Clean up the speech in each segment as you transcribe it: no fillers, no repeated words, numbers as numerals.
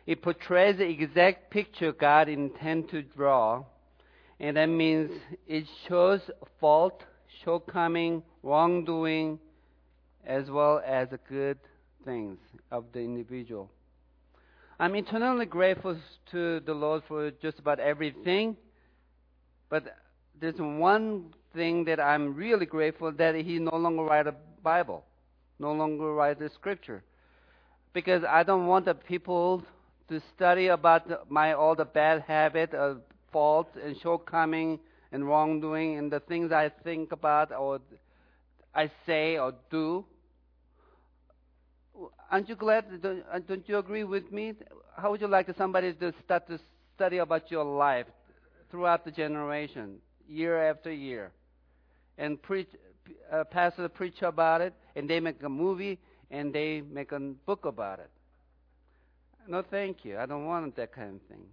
It portrays the exact picture God intended to draw, and that means it shows fault, shortcoming, wrongdoing, as well as the good things of the individual. I'm eternally grateful to the Lord for just about everything, but there's one thing that I'm really grateful that He no longer write a Bible, no longer write the Scripture, because I don't want the people to study about all the bad habit, fault, and shortcoming, and wrongdoing, and the things I think about, or I say, or do. Aren't you glad? Don't you agree with me? How would you like somebody to start to study about your life throughout the generation, year after year, and pastor preach about it, and they make a movie, and they make a book about it? No, thank you. I don't want that kind of thing.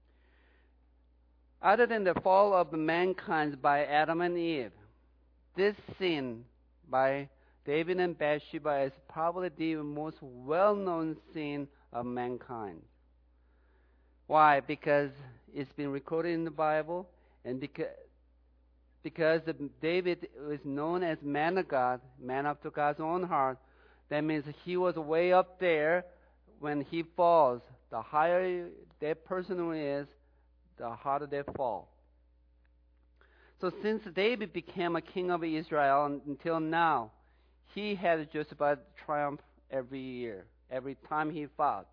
Other than the fall of mankind by Adam and Eve, this sin by David and Bathsheba is probably the most well-known sin of mankind. Why? Because it's been recorded in the Bible, and because David is known as man of God, man after God's own heart. That means he was way up there. When he falls, the higher that person is, the harder they fall. So since David became a king of Israel until now, he had just about triumph every year, every time he fought.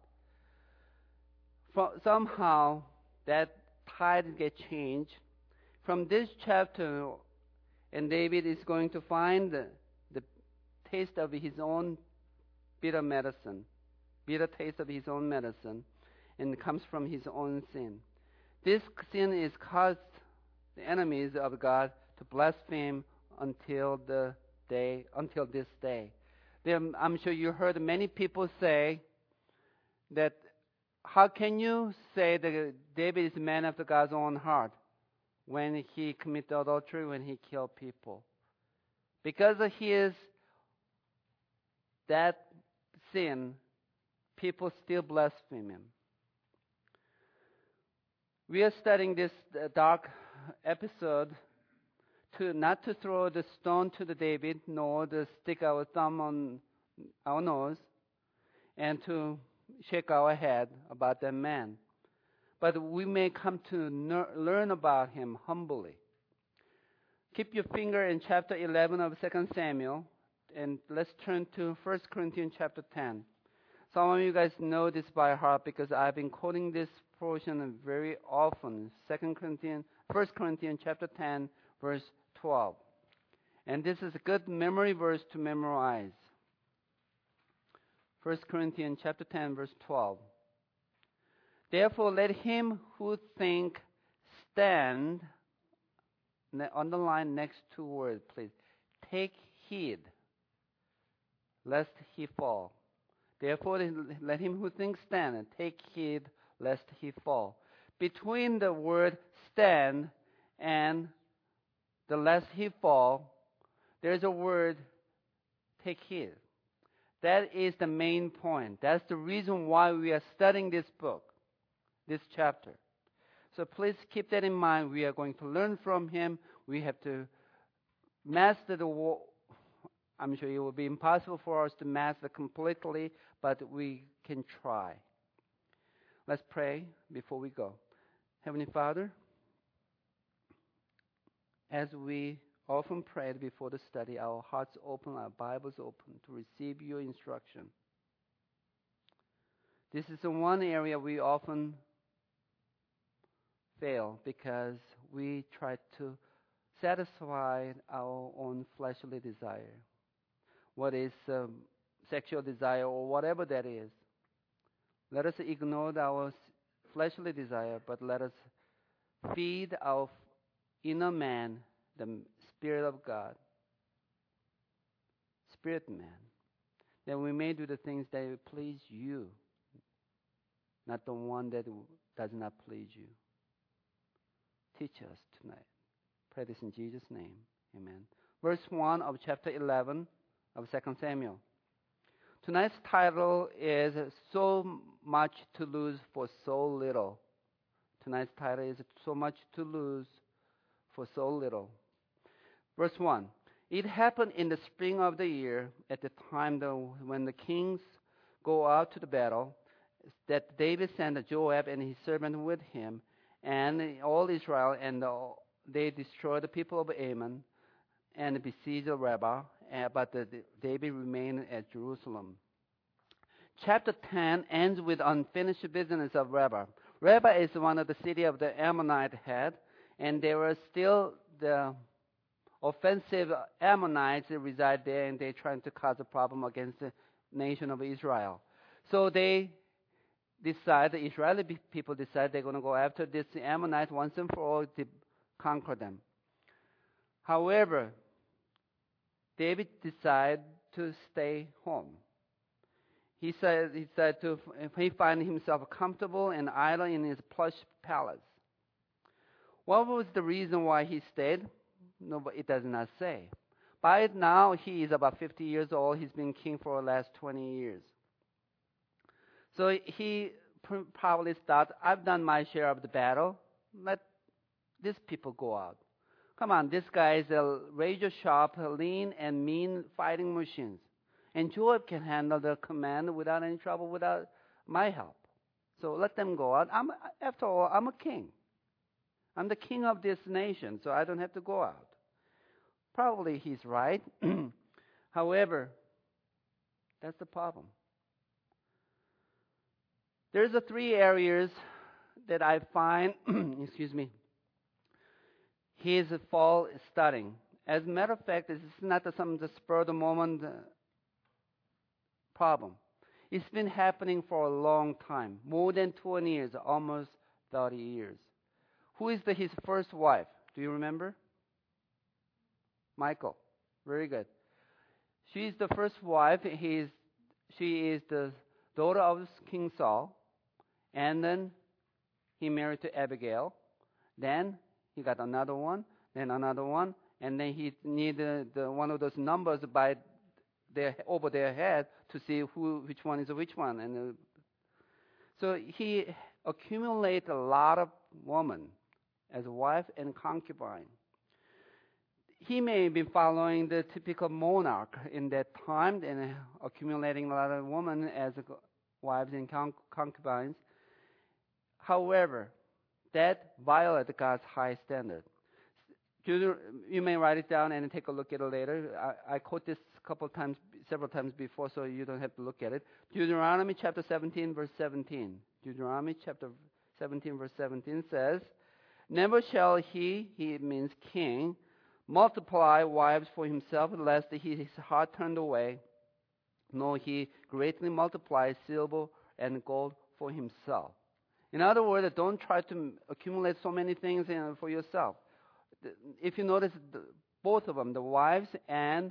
Somehow that tide gets changed. From this chapter, and David is going to find the taste of his own bitter taste of his own medicine, and it comes from his own sin. This sin is caused the enemies of God to blaspheme until this day. I'm sure you heard many people say that, how can you say that David is a man after God's own heart when he committed adultery, when he killed people? Because of that sin, people still blaspheme him. We are studying this dark episode not to throw the stone to the David, nor to stick our thumb on our nose, and to shake our head about that man. But we may come to learn about him humbly. Keep your finger in chapter 11 of 2 Samuel, and let's turn to 1 Corinthians chapter 10. Some of you guys know this by heart because I've been quoting this portion very often. 1 Corinthians chapter 10, verse 12. And this is a good memory verse to memorize. 1 Corinthians chapter 10, verse 12. Therefore, let him who think stand, underline next two words, please. Take heed, lest he fall. Therefore, let him who thinks stand and take heed, lest he fall. Between the word stand and the lest he fall, there's a word take heed. That is the main point. That's the reason why we are studying this book, this chapter. So please keep that in mind. We are going to learn from him. We have to master the word. I'm sure it will be impossible for us to master completely, but we can try. Let's pray before we go. Heavenly Father, as we often pray before the study, our hearts open, our Bibles open to receive your instruction. This is the one area we often fail because we try to satisfy our own fleshly desire. What is sexual desire or whatever that is. Let us ignore our fleshly desire, but let us feed our inner man, the Spirit of God, Spirit man, that we may do the things that please you, not the one that does not please you. Teach us tonight. Pray this in Jesus' name. Amen. Verse 1 of chapter 11 of 2 Samuel. Tonight's title is So Much to Lose for So Little. Tonight's title is So Much to Lose for So Little. Verse 1. It happened in the spring of the year, at the time when the kings go out to the battle, that David sent Joab and his servant with him, and all Israel, and they destroyed the people of Ammon and besieged Rabbah, but David remained at Jerusalem. Chapter 10 ends with unfinished business of Rabbah. Rabbah is one of the city of the Ammonite head, and there were still the offensive Ammonites that reside there, and they're trying to cause a problem against the nation of Israel. So the Israeli people decide they're going to go after this Ammonite once and for all to conquer them. However, David decided to stay home. He said he found himself comfortable and idle in his plush palace. What was the reason why he stayed? No, but it does not say. By now, he is about 50 years old. He's been king for the last 20 years. So he probably thought, I've done my share of the battle. Let these people go out. Come on, this guy is a razor sharp, lean, and mean fighting machines. And Joab can handle the command without any trouble, without my help. So let them go out. After all, I'm a king. I'm the king of this nation, so I don't have to go out. Probably he's right. However, that's the problem. There's three areas that I find, his fall is starting. As a matter of fact, this is not some spur of the moment problem. It's been happening for a long time, more than 20 years, almost 30 years. Who is his first wife? Do you remember? Michal. Very good. She is the first wife. She is the daughter of King Saul. And then he married to Abigail. Then he got another one, then another one, and then he needed one of those numbers over their head to see which one is which one. And so he accumulated a lot of women as a wife and concubine. He may have been following the typical monarch in that time and accumulating a lot of women as wives and concubines. However, that violated God's high standard. You may write it down and take a look at it later. I quote this several times before, so you don't have to look at it. Deuteronomy chapter 17, verse 17. Deuteronomy chapter 17, verse 17 says, "Never shall he means king, multiply wives for himself, lest his heart turned away, nor he greatly multiply silver and gold for himself." In other words, don't try to accumulate so many things for yourself. If you notice, both of them, the wives and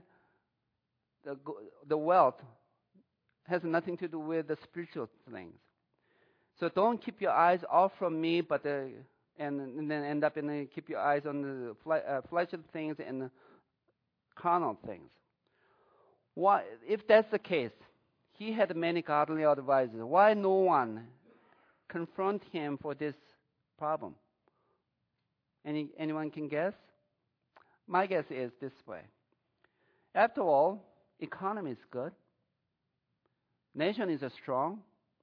the wealth, has nothing to do with the spiritual things. So don't keep your eyes off from me, and then end up keep your eyes on the fleshly things and the carnal things. Why, if that's the case, he had many godly advisors. Why no one confront him for this problem? Anyone can guess? My guess is this way. After all, economy is good. Nation is strong.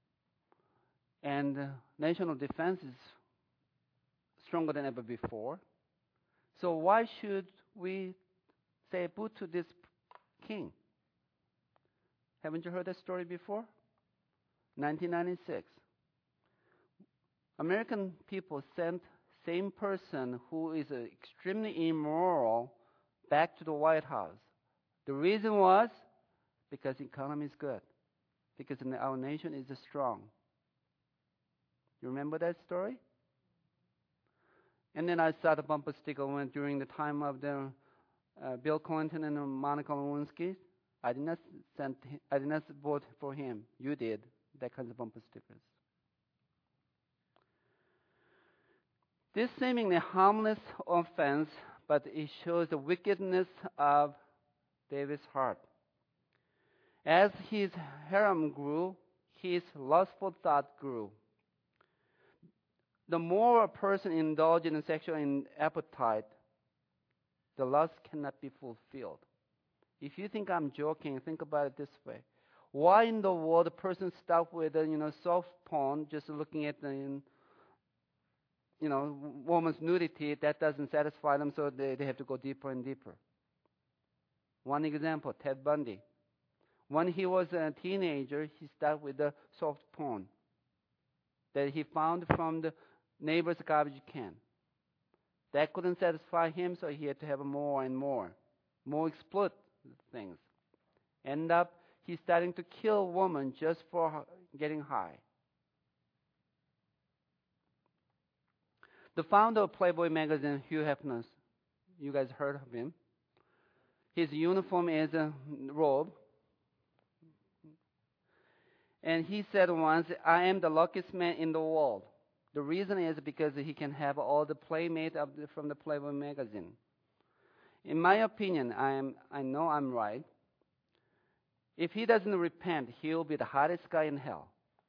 And national defense is stronger than ever before. So why should we say boo to this king? Haven't you heard that story before? 1996. American people sent same person who is extremely immoral back to the White House. The reason was because the economy is good, because our nation is strong. You remember that story? And then I saw the bumper sticker during the time of the Bill Clinton and Monica Lewinsky. I did not vote for him. You did. That kind of bumper stickers. This seemingly harmless offense, but it shows the wickedness of David's heart. As his harem grew, his lustful thought grew. The more a person indulges in sexual appetite, the lust cannot be fulfilled. If you think I'm joking, think about it this way. Why in the world a person start with soft porn, just looking at the woman's nudity, that doesn't satisfy them, so they have to go deeper and deeper. One example, Ted Bundy. When he was a teenager, he started with the soft porn that he found from the neighbor's garbage can. That couldn't satisfy him, so he had to have more and more exploit things. End up, he's starting to kill women just for getting high. The founder of Playboy magazine, Hugh Hefner, you guys heard of him. His uniform is a robe. And he said once, I am the luckiest man in the world. The reason is because he can have all the playmates from the Playboy magazine. In my opinion, I know I'm right. If he doesn't repent, he'll be the hottest guy in hell.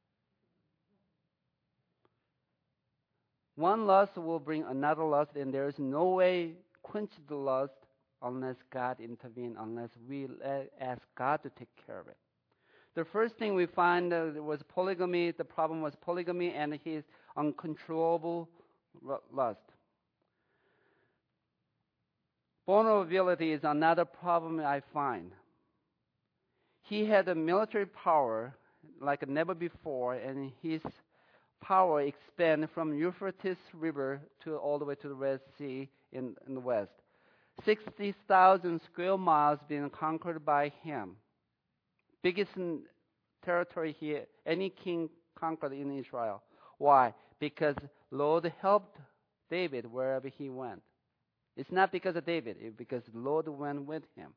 One lust will bring another lust, and there is no way quench the lust unless God intervenes, unless we ask God to take care of it. The first thing we find was polygamy. The problem was polygamy and his uncontrollable lust. Vulnerability is another problem I find. He had a military power like never before, and his power expanded from Euphrates River to all the way to the Red Sea in the west. 60,000 square miles being conquered by him. Biggest territory here any king conquered in Israel. Why? Because Lord helped David wherever he went. It's not because of David, it's because the Lord went with him.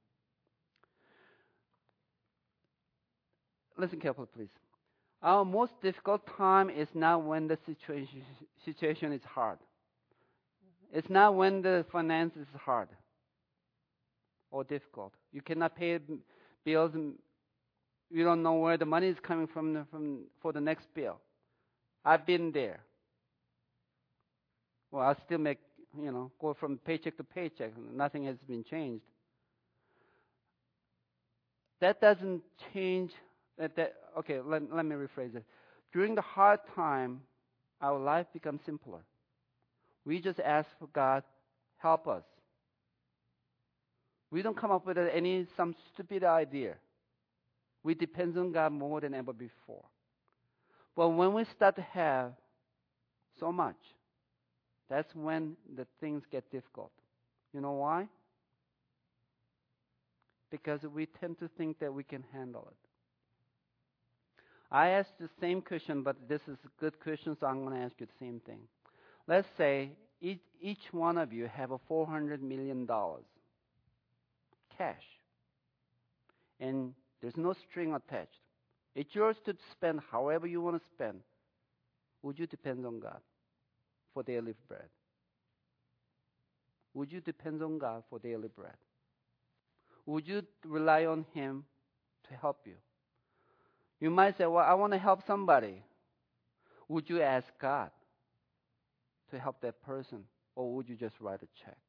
Listen carefully, please. Our most difficult time is not when the situation is hard. It's not when the finance is hard or difficult. You cannot pay bills. You don't know where the money is coming from for the next bill. I've been there. Well, I still make, go from paycheck to paycheck. Nothing has been changed. That doesn't change. Okay, let me rephrase it. During the hard time, our life becomes simpler. We just ask for God, help us. We don't come up with some stupid idea. We depend on God more than ever before. But when we start to have so much, that's when the things get difficult. You know why? Because we tend to think that we can handle it. I asked the same question, but this is a good question, so I'm going to ask you the same thing. Let's say each one of you have a $400 million cash, and there's no string attached. It's yours to spend however you want to spend. Would you depend on God for daily bread? Would you depend on God for daily bread? Would you rely on Him to help you? You might say, well, I want to help somebody. Would you ask God to help that person, or would you just write a check?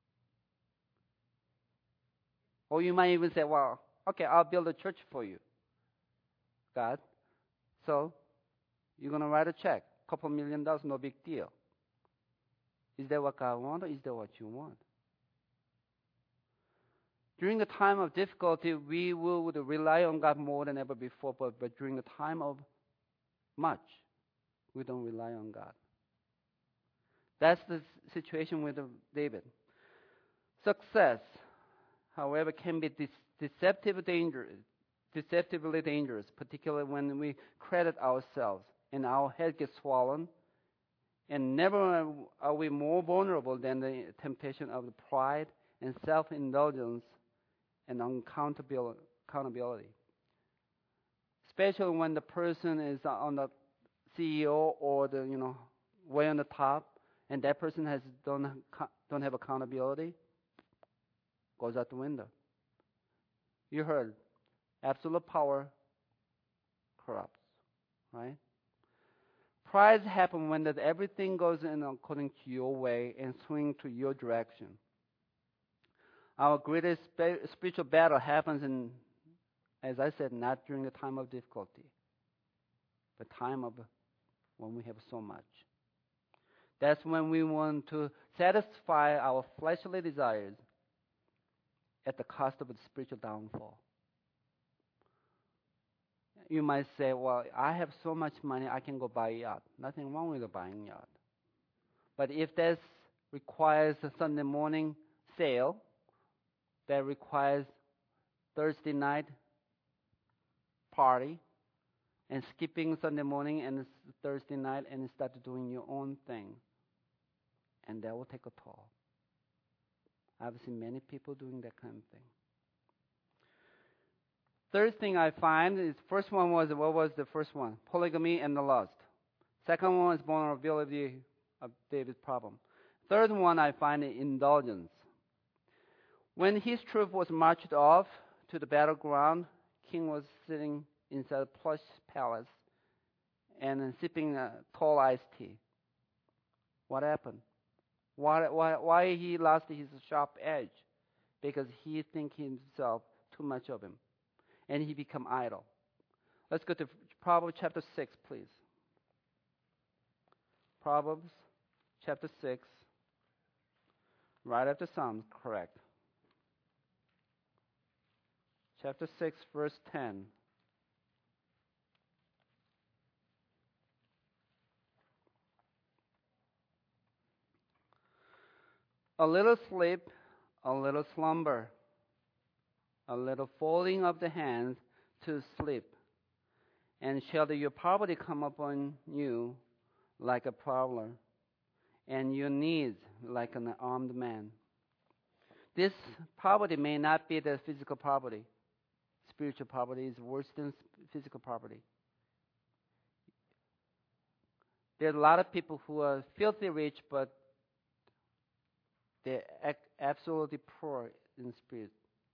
Or you might even say, well, okay, I'll build a church for you, God. So you're going to write a check, $2 million, no big deal. Is that what God wants, or is that what you want? During the time of difficulty, we would rely on God more than ever before, but during the time of much, we don't rely on God. That's the situation with David. Success, however, can be deceptively dangerous, particularly when we credit ourselves and our head gets swollen. And never are we more vulnerable than the temptation of the pride and self-indulgence and accountability. Especially when the person is on the CEO or the way on the top, and that person don't have accountability, goes out the window. You heard Absolute power corrupts, right? Pride happens when that everything goes in according to your way and swing to your direction. Our greatest spiritual battle happens in, as I said, not during the time of difficulty, but time of when we have so much. That's when we want to satisfy our fleshly desires at the cost of the spiritual downfall. You might say, well, I have so much money, I can go buy a yacht. Nothing wrong with buying a yacht. But if that requires a Sunday morning sale, that requires Thursday night party, and skipping Sunday morning and Thursday night and start doing your own thing, and that will take a toll. I've seen many people doing that kind of thing. Third thing I find is, first one was, what was the first one? Polygamy and the lust. Second one is vulnerability of David's problem. Third one I find is indulgence. When his troop was marched off to the battleground, king was sitting inside a plush palace and sipping a tall iced tea. What happened? Why he lost his sharp edge? Because he think himself too much of him, and he become idle. Let's go to Proverbs chapter 6, please. Proverbs chapter 6, right after Psalms, correct. Chapter 6, verse 10. A little sleep, a little slumber, a little folding of the hands to sleep, and shall your poverty come upon you like a prowler, and your needs like an armed man. This poverty may not be the physical poverty. Spiritual poverty is worse than physical poverty. There's a lot of people who are filthy rich, but they're absolutely poor in spirit.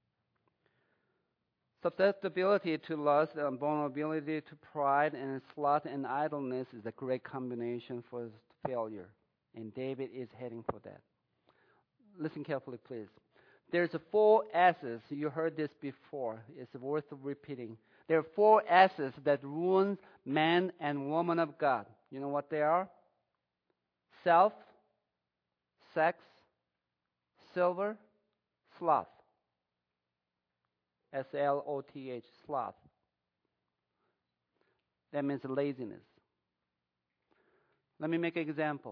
Susceptibility to lust and vulnerability to pride and sloth and idleness is a great combination for failure. And David is heading for that. Listen carefully, please. There's 4 S's. You heard this before. It's worth repeating. There are 4 S's that ruin man and woman of God. You know what they are? Self, sex, silver, sloth. S-L-O-T-H, sloth. That means laziness. Let me make an example.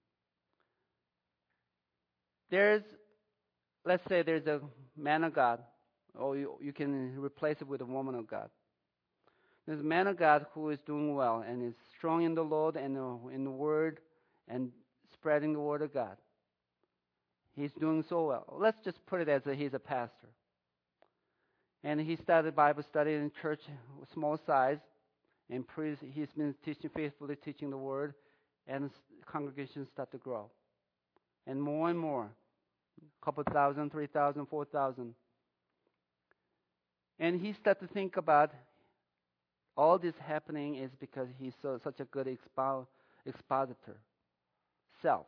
Let's say there's a man of God, or you can replace it with a woman of God. There's a man of God who is doing well and is strong in the Lord and in the Word and spreading the Word of God. He's doing so well. Let's just put it as he's a pastor. And he started Bible study in church, small size, and he's been faithfully teaching the Word, and congregations start to grow. And more, a couple thousand, 3,000, 4,000. And he started to think about all this happening is because he's such a good expositor, self.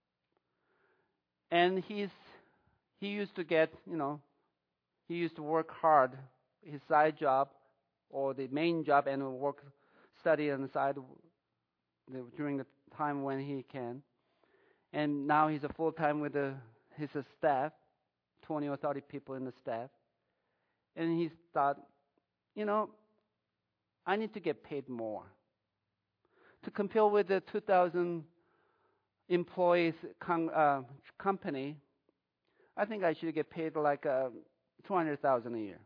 And he used to get, he used to work hard, his side job or the main job, and study on the side during the time when he can. And now he's a full-time with his staff, 20 or 30 people in the staff. And he thought, I need to get paid more. To compare with the 2,000 employees company, I think I should get paid like $200,000 a year.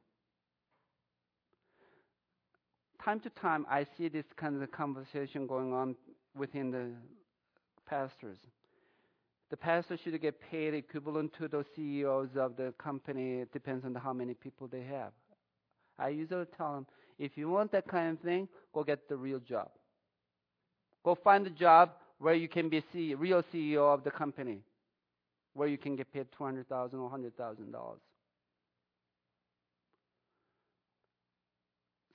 Time to time, I see this kind of conversation going on within the pastors. The pastor should get paid equivalent to the CEOs of the company. It depends on how many people they have. I usually tell them, if you want that kind of thing, go get the real job. Go find a job where you can be real CEO of the company, where you can get paid $200,000 or $100,000.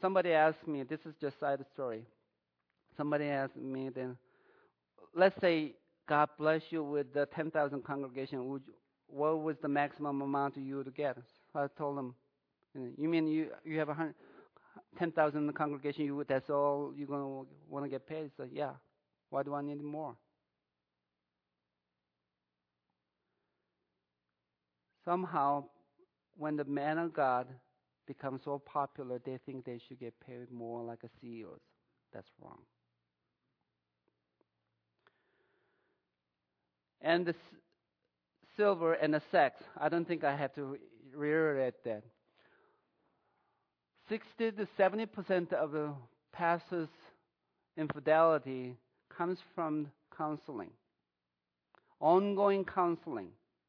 somebody asked me, this is just side story. Somebody asked me then, let's say God bless you with the 10,000 congregation. What was the maximum amount you would get? So I told them, you mean you have 10,000 congregation, that's all you're going to want to get paid? So yeah. Why do I need more? Somehow, when the man of God becomes so popular, they think they should get paid more like a CEOs. That's wrong. And the silver and the sex, I don't think I have to reiterate that. 60 to 70% of the pastors' infidelity comes from counseling, ongoing counseling.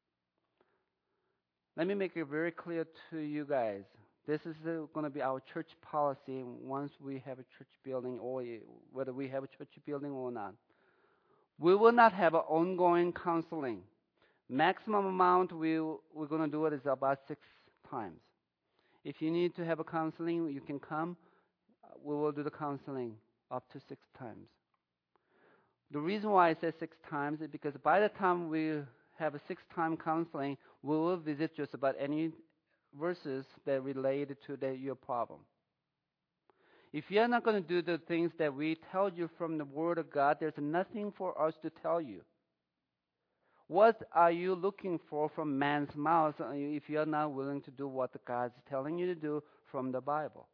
Let me make it very clear to you guys. This is going to be our church policy once we have a church building, or whether we have a church building or not. We will not have ongoing counseling. Maximum amount we're going to do it is about 6 times. If you need to have a counseling, you can come. We will do the counseling up to 6 times. The reason why I say 6 times is because by the time we have a 6-time counseling, we will visit just about any verses that relate to your problem. If you're not going to do the things that we tell you from the Word of God, there's nothing for us to tell you. What are you looking for from man's mouth if you're not willing to do what God's telling you to do from the Bible?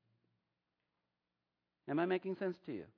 Am I making sense to you?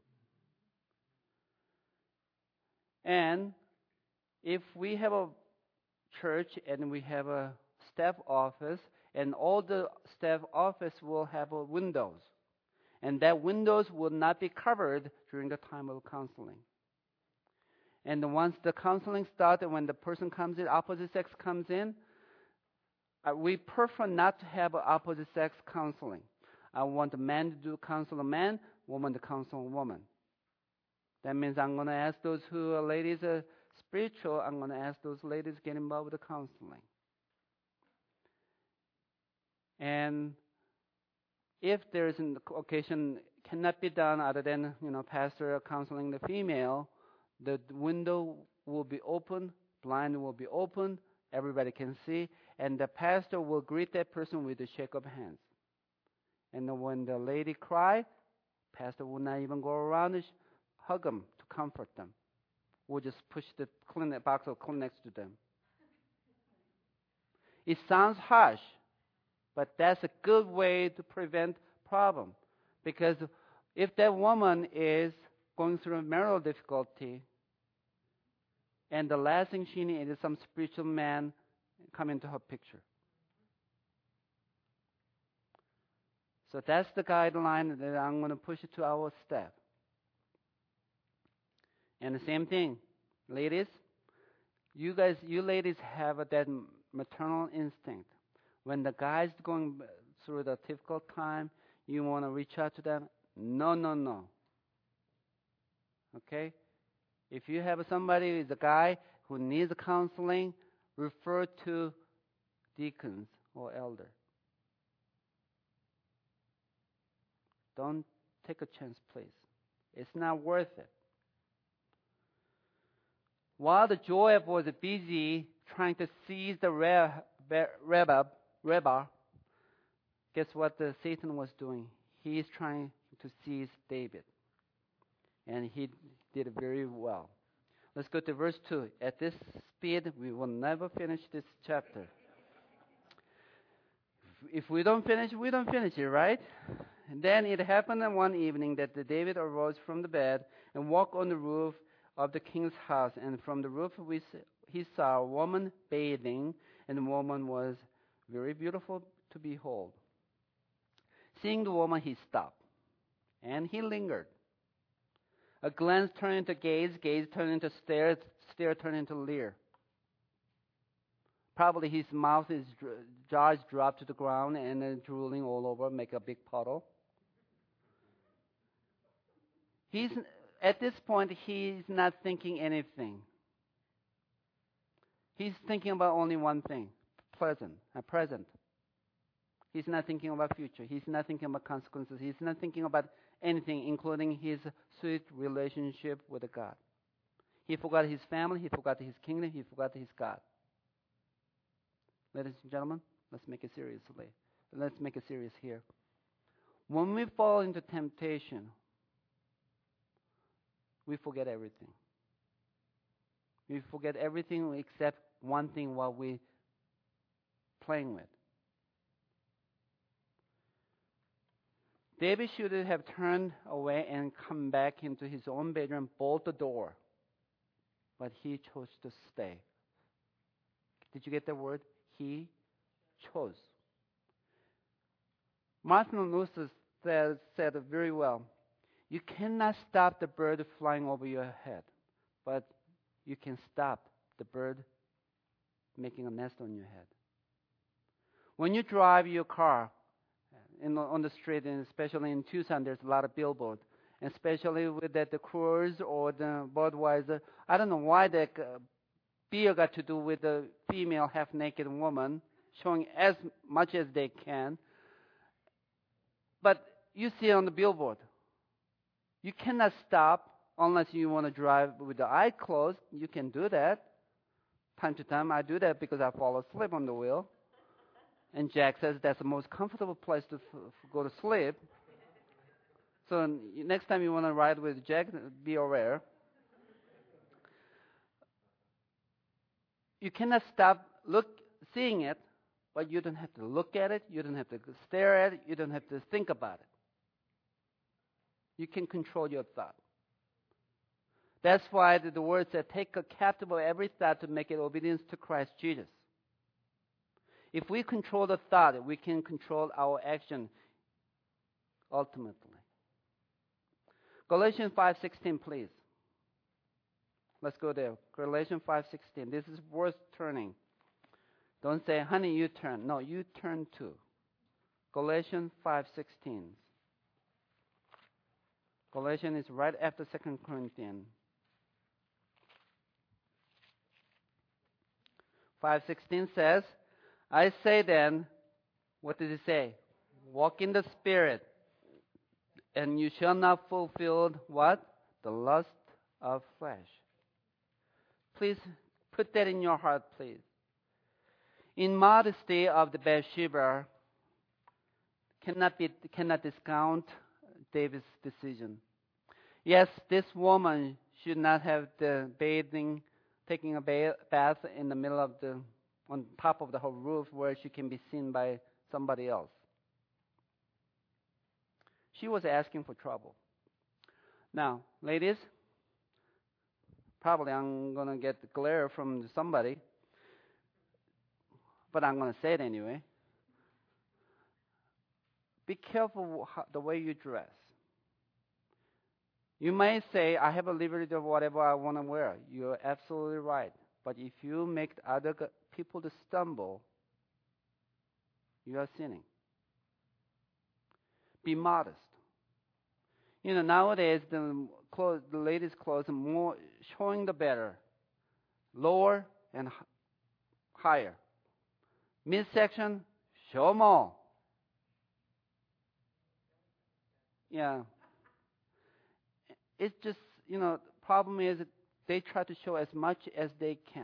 And if we have a church and we have a staff office, and all the staff office will have windows, and that windows will not be covered during the time of counseling. And once the counseling starts, when the person comes in, opposite sex comes in, we prefer not to have opposite sex counseling. I want the man to counsel a man, woman to counsel a woman. That means I'm going to ask those who are ladies are spiritual, I'm going to ask those ladies to get involved with the counseling. And if there is an occasion cannot be done other than, pastor counseling the female, the window will be open, blind will be open, everybody can see, and the pastor will greet that person with a shake of hands. And when the lady cries, pastor will not even go around and hug them to comfort them. We'll just push the box of Kleenex to them. It sounds harsh, but that's a good way to prevent problem. Because if that woman is going through a marital difficulty, and the last thing she needs is some spiritual man come into her picture. So that's the guideline that I'm going to push it to our staff. And the same thing, ladies, you ladies have that maternal instinct. When the guy's going through the difficult time, you want to reach out to them. No. Okay? If you have somebody who's a guy who needs counseling, refer to deacons or elder. Don't take a chance, please. It's not worth it. While the Joab was busy trying to seize the Rebbe, guess what Satan was doing? He is trying to seize David. And he did it very well. Let's go to verse 2. At this speed, we will never finish this chapter. If we don't finish, we don't finish it, right? And then it happened one evening that David arose from the bed and walked on the roof of the king's house. And from the roof he saw a woman bathing, and the woman was very beautiful to behold. Seeing the woman, he stopped, and he lingered. A glance turned into gaze turned into stare turned into leer. Probably his jaws dropped to the ground and then drooling all over, make a big puddle. At this point, he's not thinking anything. He's thinking about only one thing, present. He's not thinking about future. He's not thinking about consequences. He's not thinking about anything, including his sweet relationship with God. He forgot his family. He forgot his kingdom. He forgot his God. Ladies and gentlemen, let's make it seriously. Let's make it serious here. When we fall into temptation, we forget everything. We forget everything except one thing while we're playing with. David should have turned away and come back into his own bedroom, bolt the door. But he chose to stay. Did you get that word? He chose. Martin Luther said it very well. You cannot stop the bird flying over your head, but you can stop the bird making a nest on your head. When you drive your car on the street, and especially in Tucson, there's a lot of billboards, especially with the Coors or the Budweiser. I don't know why that beer got to do with the female half-naked woman showing as much as they can. But you see it on the billboard. You cannot stop unless you want to drive with the eye closed. You can do that. Time to time, I do that because I fall asleep on the wheel. And Jack says that's the most comfortable place to go to sleep. So next time you want to ride with Jack, be aware. You cannot stop seeing it, but you don't have to look at it. You don't have to stare at it. You don't have to think about it. You can control your thought. That's why the word said, take a captive of every thought to make it obedience to Christ Jesus. If we control the thought, we can control our action ultimately. Galatians 5:16, please. Let's go there. Galatians 5:16. This is worth turning. Don't say, honey, you turn. No, you turn too. Galatians 5:16. Galatians is right after 2 Corinthians. 5:16 says, I say then, what does it say? Walk in the Spirit, and you shall not fulfill what? The lust of flesh. Please put that in your heart, please. In modesty of the Bathsheba, cannot discount David's decision. Yes, this woman should not have taking a bath in the middle of on top of the whole roof where she can be seen by somebody else. She was asking for trouble. Now, ladies, probably I'm going to get the glare from somebody, but I'm going to say it anyway. Be careful the way you dress. You may say, I have a liberty of whatever I want to wear. You're absolutely right. But if you make other people to stumble, you are sinning. Be modest. Nowadays, the ladies' clothes are more showing the better. Lower and higher. Midsection, show more. Yeah. It's just, problem is that they try to show as much as they can.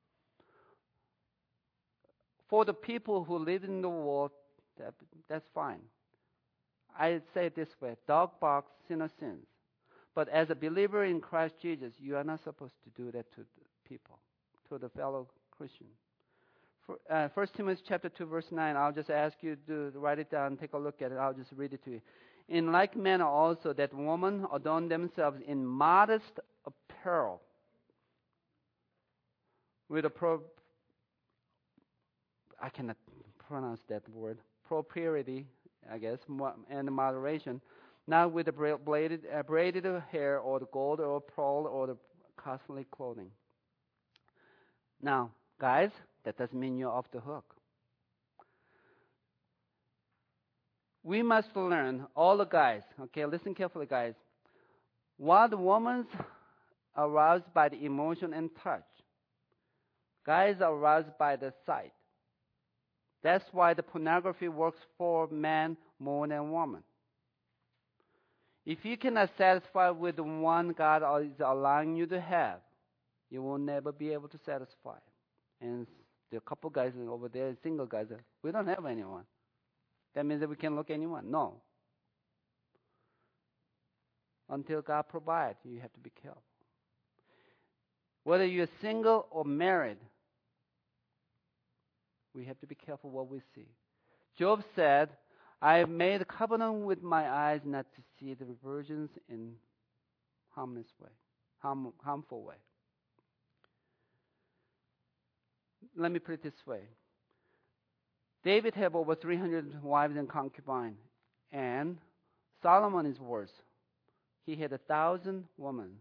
For the people who live in the world, that's fine. I say it this way, dog barks, sinner sins. But as a believer in Christ Jesus, you are not supposed to do that to the people, to the fellow Christian. 1 Timothy chapter 2, verse 9, I'll just ask you to write it down, take a look at it. I'll just read it to you. In like manner also that women adorn themselves in modest apparel with I cannot pronounce that word, propriety, I guess, and moderation, not with the braided hair or the gold or pearl or the costly clothing. Now, guys, that doesn't mean you're off the hook. We must learn, all the guys, okay, listen carefully, guys. While the woman's aroused by the emotion and touch, guys are aroused by the sight. That's why the pornography works for men more than women. If you cannot satisfy with the one God is allowing you to have, you will never be able to satisfy. And there are a couple guys over there, single guys, we don't have anyone. That means that we can look at anyone. No. Until God provides, you have to be careful. Whether you're single or married, we have to be careful what we see. Job said, I have made a covenant with my eyes not to see the virgins in harmful way. Let me put it this way. David had over 300 wives and concubines, and Solomon is worse. He had 1,000 women.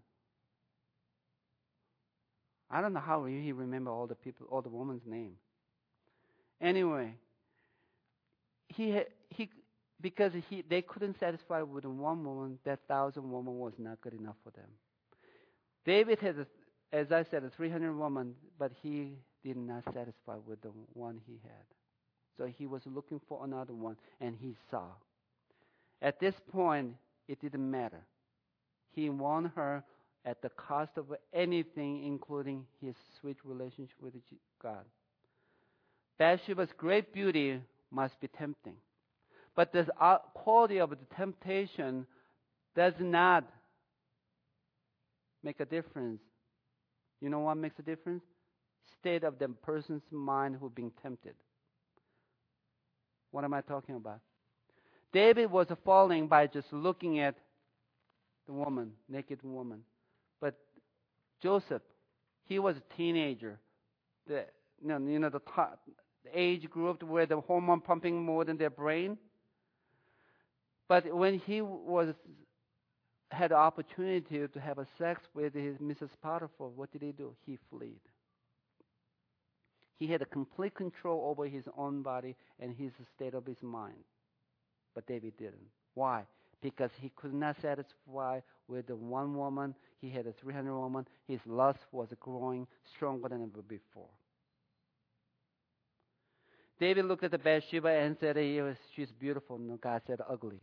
I don't know how he remembered all the women's name. Anyway, they couldn't satisfy with one woman, that 1,000 woman was not good enough for them. David had, as I said, 300 women, but he did not satisfy with the one he had. So he was looking for another one, and he saw. At this point, it didn't matter. He won her at the cost of anything, including his sweet relationship with God. Bathsheba's great beauty must be tempting. But the quality of the temptation does not make a difference. You know what makes a difference? State of the person's mind who's being tempted. What am I talking about? David was falling by just looking at the woman, naked woman. But Joseph, he was a teenager. The age group where the hormone pumping more than their brain. But when he had the opportunity to have a sex with his Mrs. Potiphar, what did he do? He fled. He had a complete control over his own body and his state of his mind. But David didn't. Why? Because he could not satisfy with the one woman. He had a 300 woman. His lust was growing stronger than ever before. David looked at the Bathsheba and said, she's beautiful. No, God said ugly.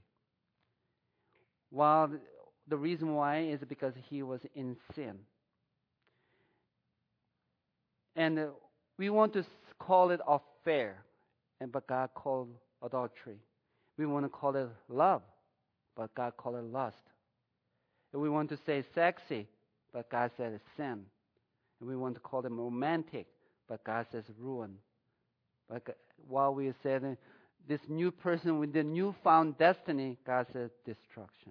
Well, the reason why is because he was in sin. And we want to call it affair, but God called adultery. We want to call it love, but God called it lust. And we want to say sexy, but God said it's sin. And we want to call them romantic, but God says ruin. But while we said this new person with the newfound destiny, God says destruction.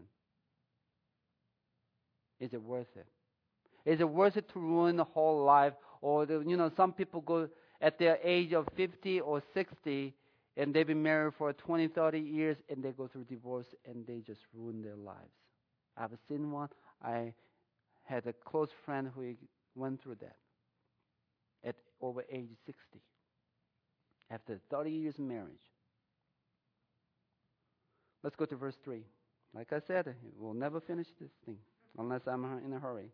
Is it worth it? Is it worth it to ruin the whole life? Or some people go at their age of 50 or 60, and they've been married for 20, 30 years, and they go through divorce, and they just ruin their lives. I've seen one. I had a close friend who went through that at over age 60. After 30 years of marriage. Let's go to verse 3. Like I said, we'll never finish this thing unless I'm in a hurry.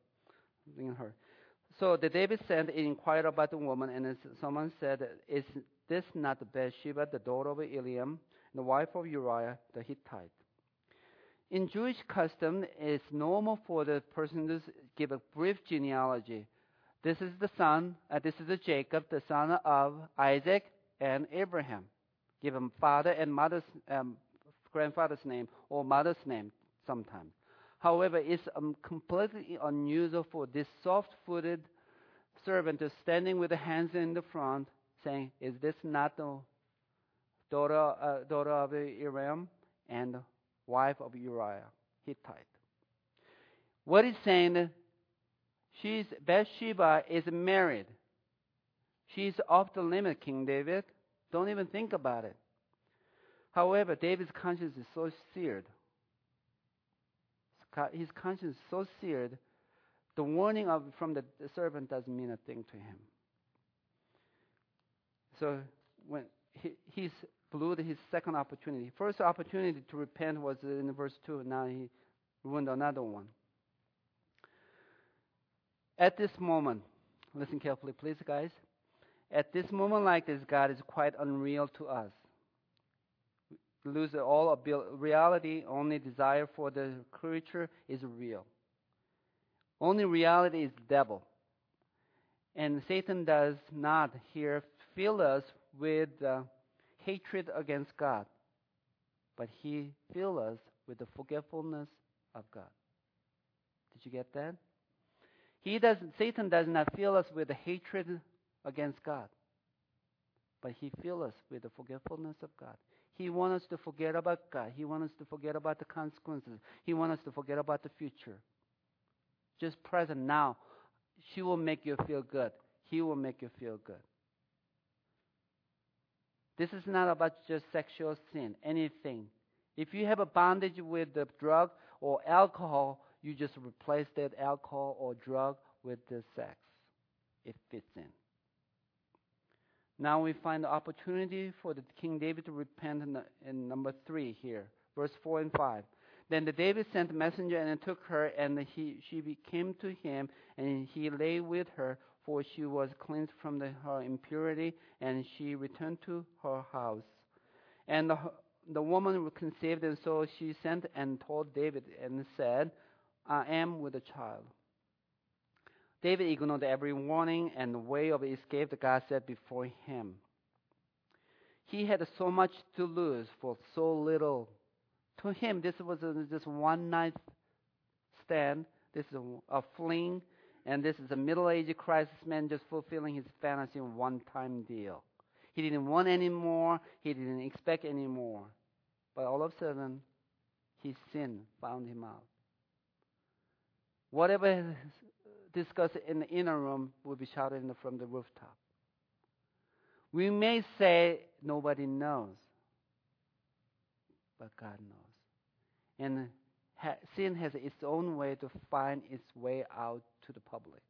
So the David sent and inquired about the woman, and someone said, is this not Bathsheba, the daughter of Eliam, the wife of Uriah the Hittite? In Jewish custom, it's normal for the person to give a brief genealogy. This is Jacob, the son of Isaac and Abraham. Give him father and mother's grandfather's name or mother's name sometimes. However, it's completely unusual for this soft-footed servant to standing with the hands in the front, saying, "Is this not the daughter of Aram and wife of Uriah Hittite?" What he's saying, Bathsheba is married. She's off the limit, King David. Don't even think about it. However, David's conscience is so seared. His conscience is so seared, the warning from the servant doesn't mean a thing to him. So when he's blew his second opportunity. First opportunity to repent was in verse 2. Now he ruined another one. At this moment, listen carefully, please, guys. At this moment like this, God is quite unreal to us. Lose all reality, only desire for the creature is real. Only reality is the devil. And Satan does not here fill us with hatred against God, but he fills us with the forgetfulness of God. Did you get that? Satan does not fill us with the hatred against God, but he fills us with the forgetfulness of God. He wants us to forget about God. He wants us to forget about the consequences. He wants us to forget about the future. Just present now. She will make you feel good. He will make you feel good. This is not about just sexual sin, anything. If you have a bondage with the drug or alcohol, you just replace that alcohol or drug with the sex. It fits in. Now we find the opportunity for the King David to repent in number 3 here, verse 4 and 5. Then the David sent a messenger and took her, and she came to him, and he lay with her, for she was cleansed from her impurity, and she returned to her house. And the woman conceived, and so she sent and told David and said, I am with a child. David ignored every warning and the way of escape that God set before him. He had so much to lose for so little. To him, this was just one night stand. This is a fling, and this is a middle-aged crisis man just fulfilling his fantasy in one-time deal. He didn't want any more. He didn't expect any more. But all of a sudden, his sin found him out. Whatever discussed in the inner room will be shouted from the rooftop. We may say nobody knows, but God knows. And sin has its own way to find its way out to the public.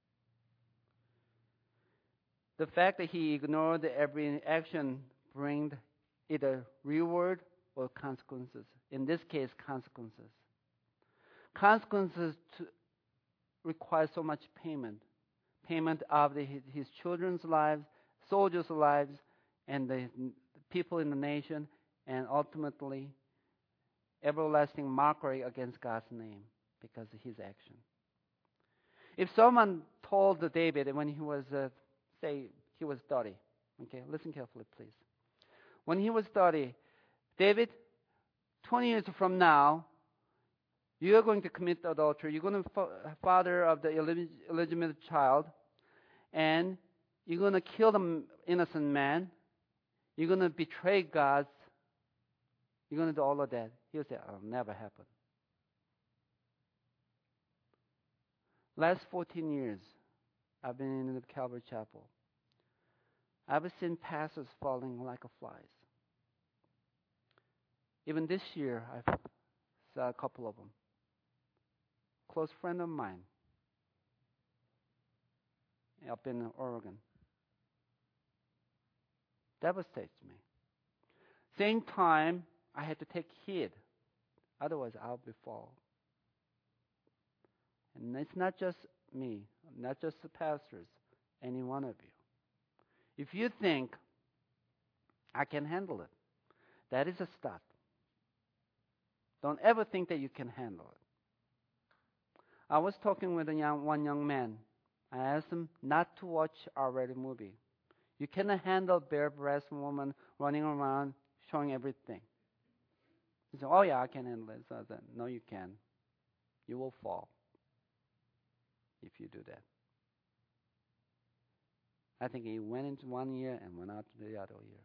The fact that he ignored every action brings either reward or consequences. In this case, consequences. Consequences require so much payment. Payment of his children's lives, soldiers' lives, and the people in the nation, and ultimately everlasting mockery against God's name because of his action. If someone told David when he was, say, he was 30, okay, listen carefully, please. When he was 30, David, 20 years from now, you are going to commit adultery. You're going to father of the illegitimate child, and you're going to kill the innocent man. You're going to betray God. You're going to do all of that. He'll say, "It'll never happen." Last 14 years, I've been in the Calvary Chapel. I've seen pastors falling like flies. Even this year, I saw a couple of them. Close friend of mine up in Oregon. Devastates me. Same time, I had to take heed. Otherwise, I'll be fall. And it's not just me, not just the pastors, any one of you. If you think, I can handle it, that is a start. Don't ever think that you can handle it. I was talking with one young man. I asked him not to watch R-rated movie. You cannot handle bare-breasted woman running around showing everything. He said, "Oh yeah, I can handle it." So I said, "No, you can. You will fall if you do that." I think he went into one ear and went out to the other ear.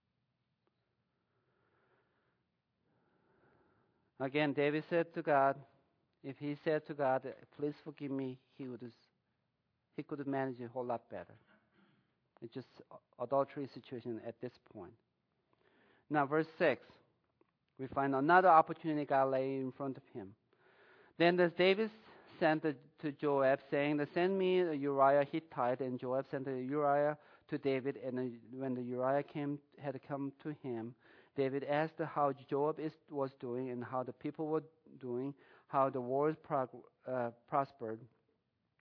Again, David said to God, if he said to God, "Please forgive me," he could manage a whole lot better. It's just adultery situation at this point. Now, verse 6, we find another opportunity God lay in front of him. Then David sent to Joab, saying, "Send me Uriah Hittite." And Joab sent Uriah to David. And when the Uriah had come to him, David asked how Joab was doing and how the people were doing, how the wars prospered.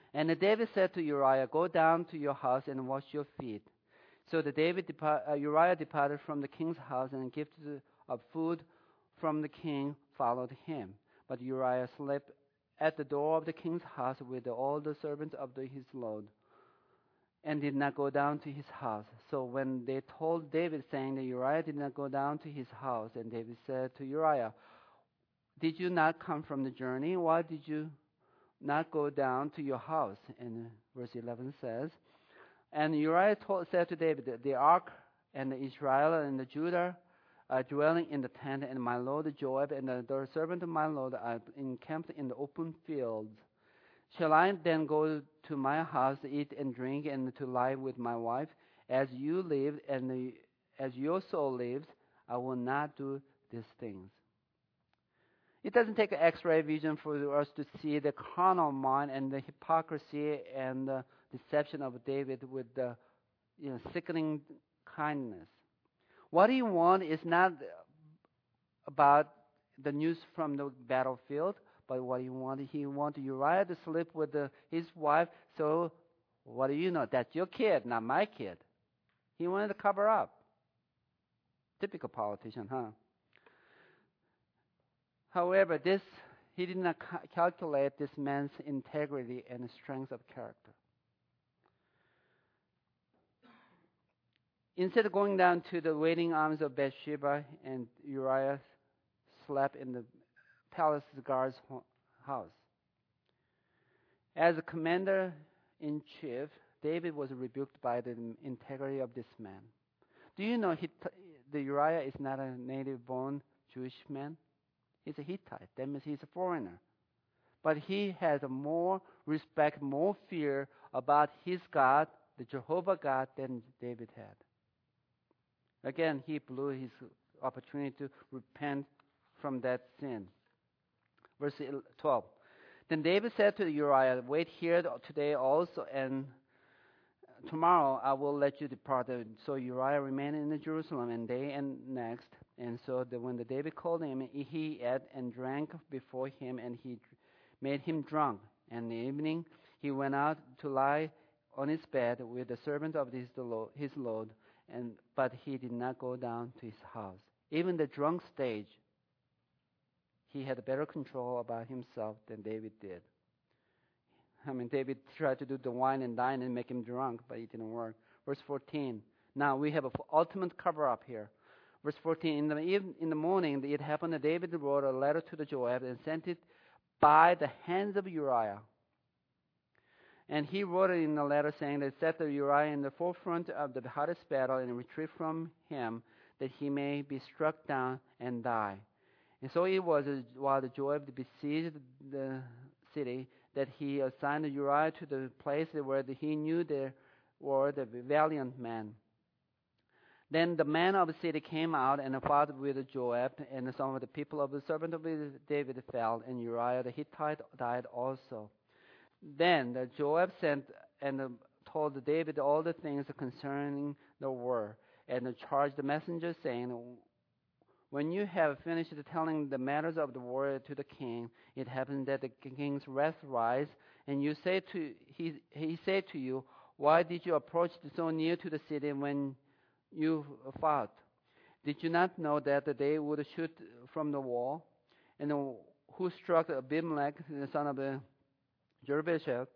And David said to Uriah, "Go down to your house and wash your feet." So Uriah departed from the king's house, and a gift of food from the king followed him. But Uriah slept at the door of the king's house with all the servants of his lord, and did not go down to his house. So when they told David, saying that Uriah did not go down to his house, and David said to Uriah, "Did you not come from the journey? Why did you not go down to your house?" And verse 11 says, and Uriah said to David, "The ark and the Israel and the Judah are dwelling in the tent, and my lord Joab and the servant of my lord are encamped in the open fields. Shall I then go to my house, eat and drink, and to lie with my wife? As you live and as your soul lives, I will not do these things." It doesn't take an X-ray vision for us to see the carnal mind and the hypocrisy and the deception of David with the sickening kindness. What he wants is not about the news from the battlefield, but what he wants Uriah to sleep with his wife. So what do you know? That's your kid, not my kid. He wanted to cover up. Typical politician, huh? However, he did not calculate this man's integrity and strength of character. Instead of going down to the waiting arms of Bathsheba, and Uriah slept in the palace guard's house. As a commander-in-chief, David was rebuked by the integrity of this man. Do you know the Uriah is not a native-born Jewish man? He's a Hittite. That means he's a foreigner. But he has more respect, more fear about his God, the Jehovah God, than David had. Again, he blew his opportunity to repent from that sin. Verse 12. Then David said to Uriah, "Wait here today also, and tomorrow I will let you depart." So Uriah remained in Jerusalem and day and next. And so when David called him, he ate and drank before him, and he made him drunk. And in the evening he went out to lie on his bed with the servant of his lord, but he did not go down to his house. Even the drunk stage, he had better control about himself than David did. David tried to do the wine and dine and make him drunk, but it didn't work. Verse 14. Now we have an ultimate cover-up here. Verse 14. In the morning, it happened that David wrote a letter to the Joab and sent it by the hands of Uriah. And he wrote it in the letter saying that set the Uriah in the forefront of the hottest battle and retreat from him, that he may be struck down and die. And so it was while the Joab besieged the city that he assigned Uriah to the place where he knew there were the valiant men. Then the men of the city came out and fought with Joab, and some of the people of the servant of David fell, and Uriah the Hittite died also. Then the Joab sent and told David all the things concerning the war, and charged the messenger, saying, "When you have finished telling the matters of the war to the king, it happened that the king's wrath rise, and he said to you, 'Why did you approach so near to the city when you fought? Did you not know that they would shoot from the wall? And who struck Abimelech, the son of Jerubbesheth?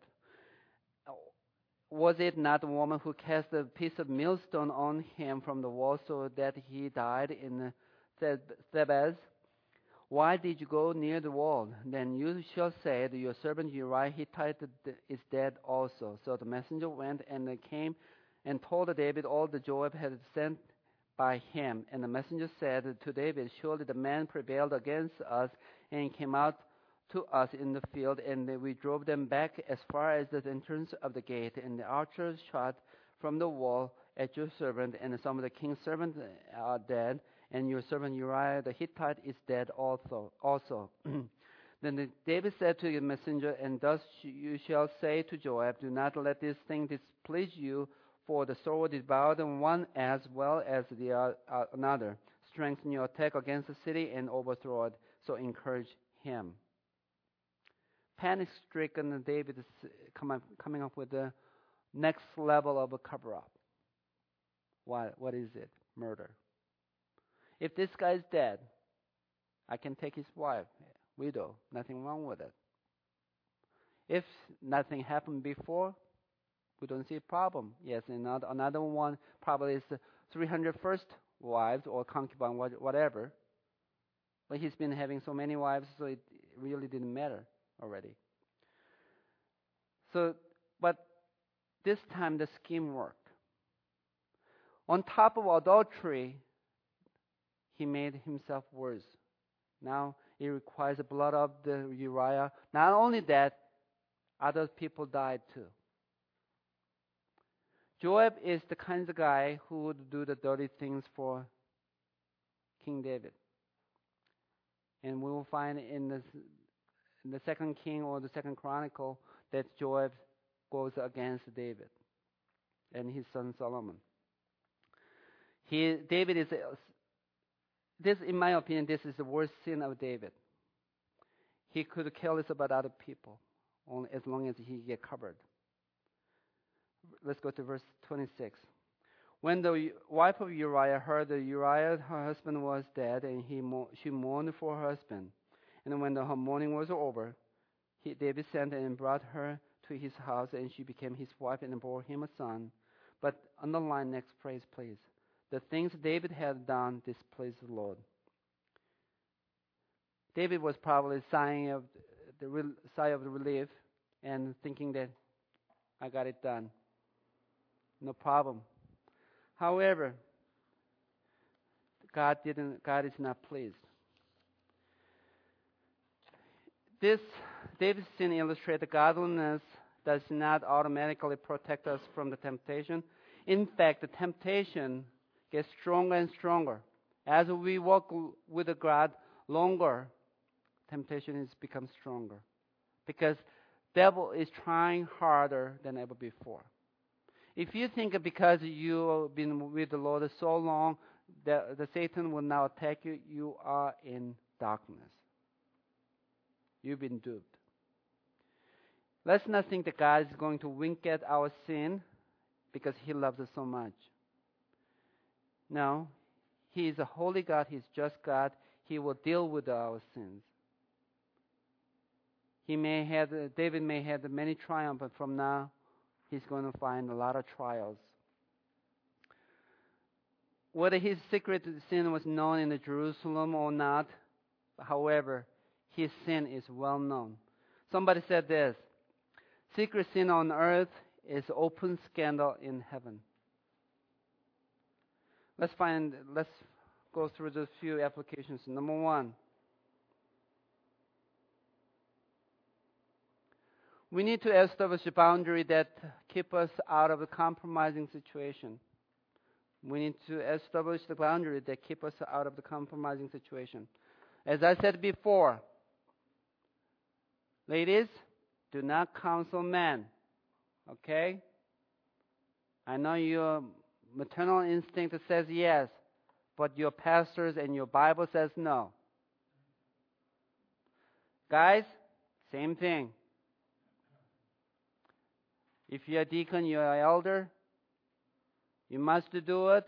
Was it not the woman who cast a piece of millstone on him from the wall so that he died in Thebez? Why did you go near the wall? Then you shall say that your servant Uriah Hittite is dead also." So the messenger went and came and told David all that Joab had sent by him. And the messenger said to David, "Surely the man prevailed against us and came out to us in the field, and we drove them back as far as the entrance of the gate. And the archers shot from the wall at your servant, and some of the king's servants are dead, and your servant Uriah the Hittite is dead also." Then David said to the messenger, "And thus you shall say to Joab, do not let this thing displease you, for the sword devoured one as well as the another. Strengthen your attack against the city and overthrow it." So encourage him. panic-stricken David is coming up with the next level of a cover-up. What is it? Murder. If this guy is dead, I can take his wife, widow. Nothing wrong with it. If nothing happened before, we don't see a problem. Yes, another one probably is 300 first wives or concubine, whatever. But he's been having so many wives, so it really didn't matter already. But this time the scheme worked. On top of adultery, he made himself worse. Now it requires the blood of the Uriah. Not only that, other people died too. Joab is the kind of guy who would do the dirty things for King David. And we will find in the second king or the second chronicle that Joab goes against David and his son Solomon. David is this, in my opinion, this is the worst sin of David. He could care less about other people, only as long as he get covered. Let's go to verse 26. When the wife of Uriah heard that Uriah, her husband, was dead, and she mourned for her husband. And when her mourning was over, David sent and brought her to his house, and she became his wife and bore him a son. But underline next phrase, please. The things David had done displeased the Lord. David was probably sighing of relief and thinking that I got it done. No problem. However, God is not pleased. This David's sin illustrates that godliness does not automatically protect us from the temptation. In fact, the temptation gets stronger and stronger. As we walk with God longer, temptation has become stronger. Because devil is trying harder than ever before. If you think because you've been with the Lord so long, that the Satan will now attack you, you are in darkness. You've been duped. Let's not think that God is going to wink at our sin because He loves us so much. No, He is a holy God. He's just God. He will deal with our sins. David may have many triumphs, but from now, he's going to find a lot of trials. Whether his secret sin was known in Jerusalem or not, however, his sin is well known. Somebody said this: secret sin on earth is open scandal in heaven. Let's go through the few applications. Number one, we need to establish a boundary that keeps us out of a compromising situation. We need to establish the boundary that keeps us out of the compromising situation. As I said before, ladies, do not counsel men. Okay? I know your maternal instinct says yes, but your pastors and your Bible says no. Guys, same thing. If you're a deacon, you're an elder, you must do it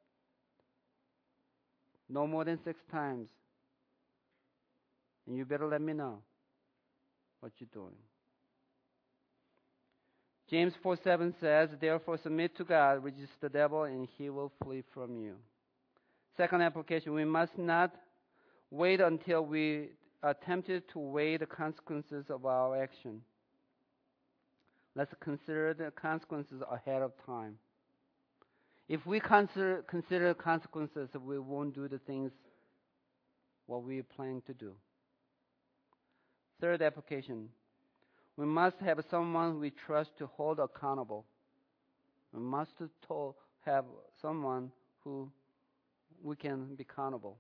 no more than 6 times. And you better let me know what you're doing. James 4:7 says, therefore submit to God, resist the devil, and he will flee from you. Second application, we must not wait until we are tempted to weigh the consequences of our action. Let's consider the consequences ahead of time. If we consider consequences, we won't do the things what we are planning to do. Third application, we must have someone we trust to hold accountable. We must have someone who we can be accountable.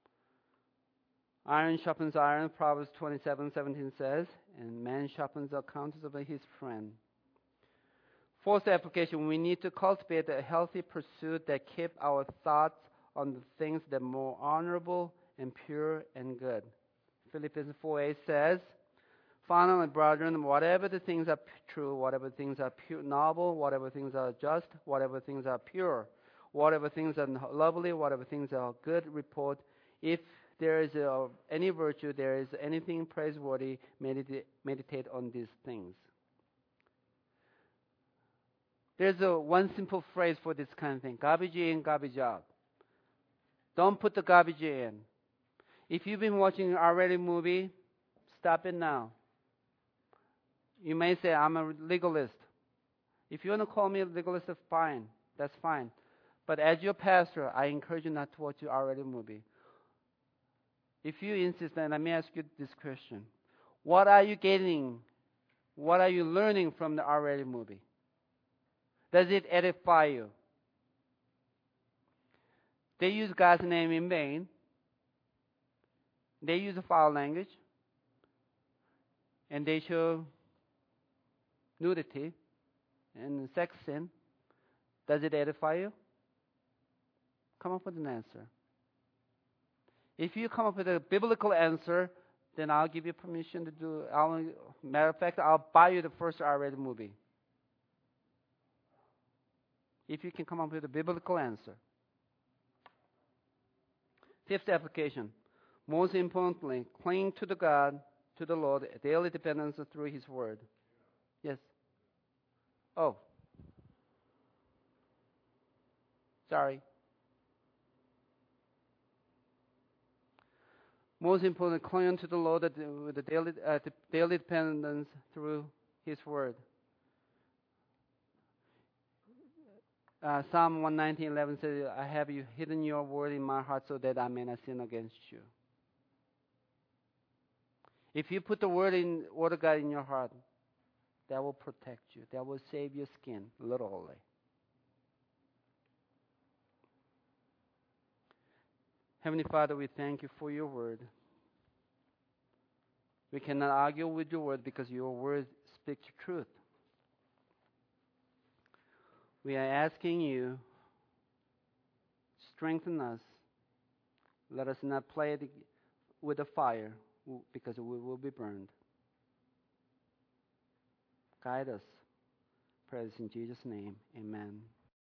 Iron sharpens iron, Proverbs 27:17 says, and man sharpens the countenance of his friend. Fourth application, we need to cultivate a healthy pursuit that keeps our thoughts on the things that are more honorable and pure and good. Philippians 4:8 says, Finally, brethren, whatever the things are true, whatever things are pure, noble, whatever things are just, whatever things are pure, whatever things are lovely, whatever things are good report, if there is any virtue, there is anything praiseworthy, meditate on these things. There's one simple phrase for this kind of thing: garbage in, garbage out. Don't put the garbage in. If you've been watching an R-rated movie, stop it now. You may say, I'm a legalist. If you want to call me a legalist, fine. That's fine. But as your pastor, I encourage you not to watch an R-rated movie. If you insist, then let me ask you this question. What are you getting? What are you learning from the R-rated movie? Does it edify you? They use God's name in vain. They use foul language. And they show nudity and sex sin. Does it edify you? Come up with an answer. If you come up with a biblical answer, then I'll give you permission to do. Matter of fact, I'll buy you the first R-rated movie. If you can come up with a biblical answer. Fifth application. Most importantly, cling to the Lord, daily dependence through His Word. Yes. Oh. Sorry. Most important, cling to the Lord with the daily dependence through His Word. Psalm 119:11 says, I have you hidden your word in my heart so that I may not sin against you. If you put the word of God in your heart, that will protect you. That will save your skin, literally. Heavenly Father, we thank you for your word. We cannot argue with your word because your word speaks truth. We are asking you, strengthen us. Let us not play with the fire because we will be burned. Guide us. Praise in Jesus' name. Amen.